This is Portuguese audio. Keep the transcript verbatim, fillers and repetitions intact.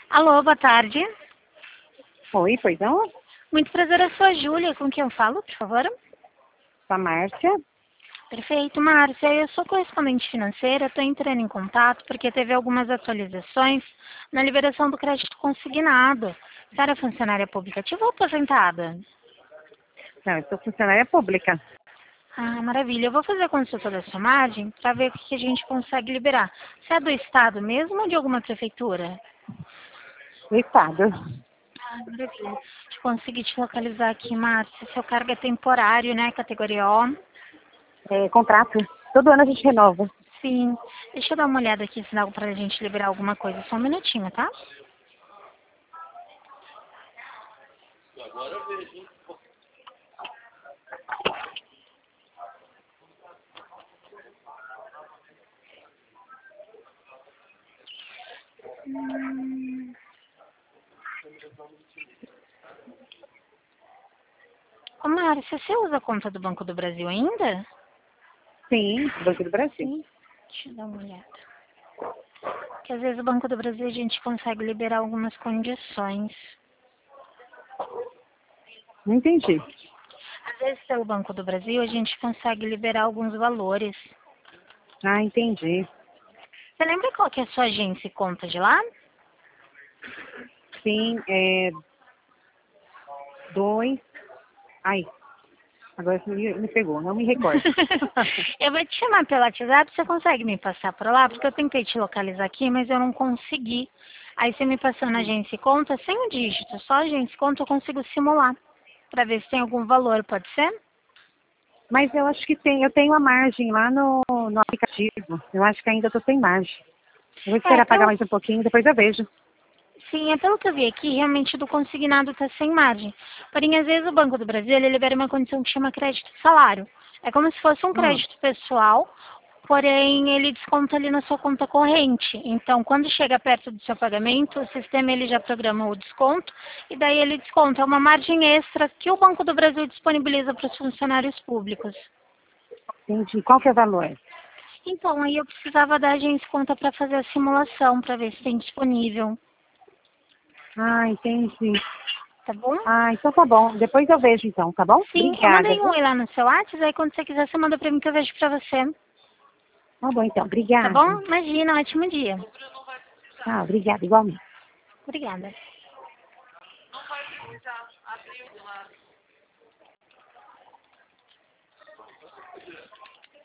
Alô, boa tarde. Oi, pois não? Muito prazer, eu sou a Júlia. Com quem eu falo, por favor? Com a Márcia. Perfeito, Márcia. Eu sou correspondente financeira, estou entrando em contato porque teve algumas atualizações na liberação do crédito consignado. Você era funcionária pública ativa ou aposentada? Não, eu sou funcionária pública. Ah, maravilha. Eu vou fazer a consulta da sua margem para ver o que a gente consegue liberar. Você é do Estado mesmo ou de alguma prefeitura? Do Estado. Ah, maravilha. Deixa eu conseguir te localizar aqui, Márcia. Seu cargo é temporário, né? Categoria O. É, contrato. Todo ano a gente renova. Sim. Deixa eu dar uma olhada aqui se dá pra gente liberar alguma coisa. Só um minutinho, tá? Hum... Ô, Márcia, você usa a conta do Banco do Brasil ainda? Sim, Banco do Brasil. Sim. Deixa eu dar uma olhada. Porque às vezes o Banco do Brasil a gente consegue liberar algumas condições. Não entendi. Às vezes pelo Banco do Brasil a gente consegue liberar alguns valores. Ah, entendi. Você lembra qual que é a sua agência e conta de lá? Sim, é... Dois... Ai, agora você me, me pegou, não me recordo. Eu vou te chamar pelo WhatsApp, você consegue me passar por lá? Porque eu tentei te localizar aqui, mas eu não consegui. Aí você me passou na agência e conta sem o dígito, só a agência e conta eu consigo simular. Pra ver se tem algum valor, pode ser? Mas eu acho que tem, eu tenho a margem lá no, no aplicativo. Eu acho que ainda estou sem margem. Eu vou É, esperar pagar pelo, mais um pouquinho, depois eu vejo. sim, é pelo que eu vi aqui, realmente do consignado está sem margem. Porém, às vezes o Banco do Brasil ele libera uma condição que chama crédito salário. É como se fosse um Hum, crédito pessoal, porém ele desconta ali na sua conta corrente. Então, quando chega perto do seu pagamento, o sistema ele já programa o desconto e daí ele desconta. É uma margem extra que o Banco do Brasil disponibiliza para os funcionários públicos. entendi. Qual que é o valor? Então, aí eu precisava da agência conta para fazer a simulação, para ver se tem disponível, Ah, entendi. tá bom? Ah, então tá bom. Depois eu vejo então, tá bom? Sim, eu Obrigada, mandei um viu? oi lá no seu WhatsApp, aí quando você quiser você manda pra mim que eu vejo pra você. Tá bom então. Tá Obrigada. bom? Imagina, ótimo dia. Ah, obrigada, igualmente. Obrigada.